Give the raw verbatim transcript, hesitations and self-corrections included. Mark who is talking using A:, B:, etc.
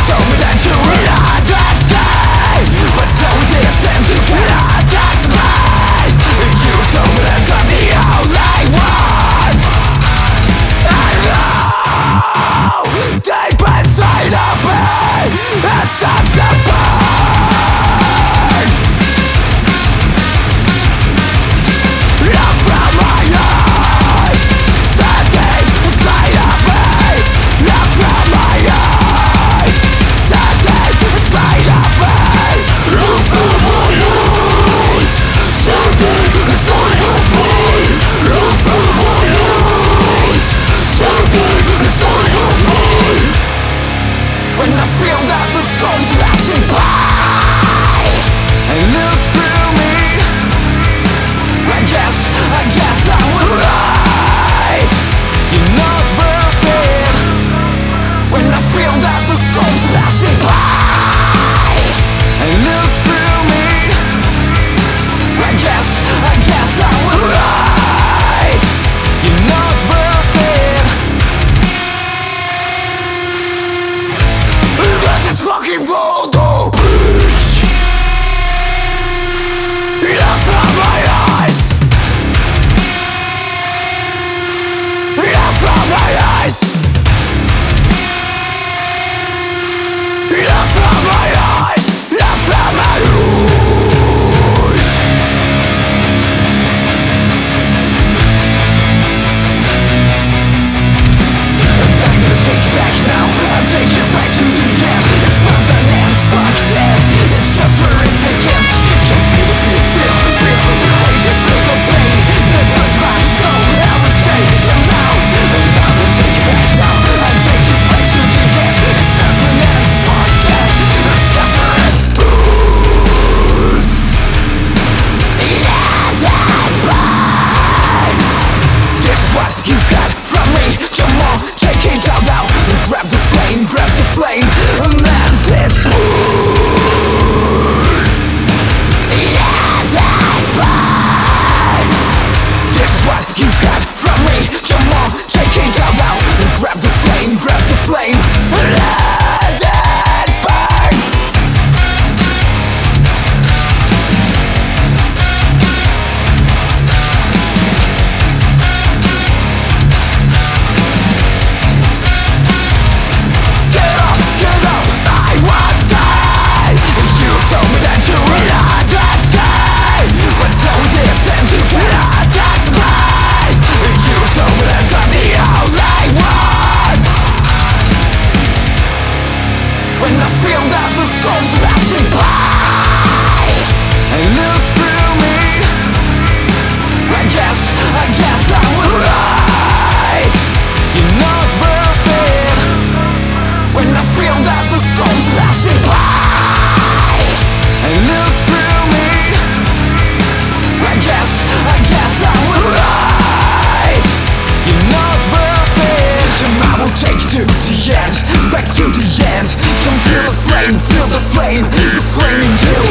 A: told me that you were not that same, but so distant you cannot touch me. You told me that I'm the only one. I know deep inside of me it's such a burn. Love from my eyes, standing inside of me. Love from my eyes, standing inside of me. Love from my eyes, standing inside of me. Love from my eyes, standing inside of me. When I feel that the storm's passing by and look through me, I guess, I guess I was right. You're not worth it. When I feel that the storm's passing by and look through me, I guess, I guess I was right. You're not worth it. This is fucking voodoo, bitch. Look from my eyes. Look from my eyes. Look from my eyes. Look from my eyes. And I'm gonna take you back now. I'll take you back to the end. It's not the end, fuck that. It's just where it begins. Can feel, feel, feel, feel the hate, feel the pain that burns my soul every day. You know, and I'm gonna take you back now. I'll take you back to the end. It's not the end, fuck that. It's just where it burns. Let it burn. This is what you've got from me. Come on, take it out now. Grab the flame, grab the flame, and let it burn. Let it burn. This is what you've got from me. Come on, take it out now. Grab the flame, grab the flame, and let it burn. Get up, get up, I want say. You've told me that you were not that same, but so distant you cannot touch me. You've told me that I'm the only one. When I feel that the storm's passing by and look through me, I guess, I guess I was right. You're not worth it. When I feel that the storm's passing by and look through me, I guess, I guess I was right. You're not worth it. And I will take you to the end, back to the end. Come feel the flame, feel the flame, the flame in you.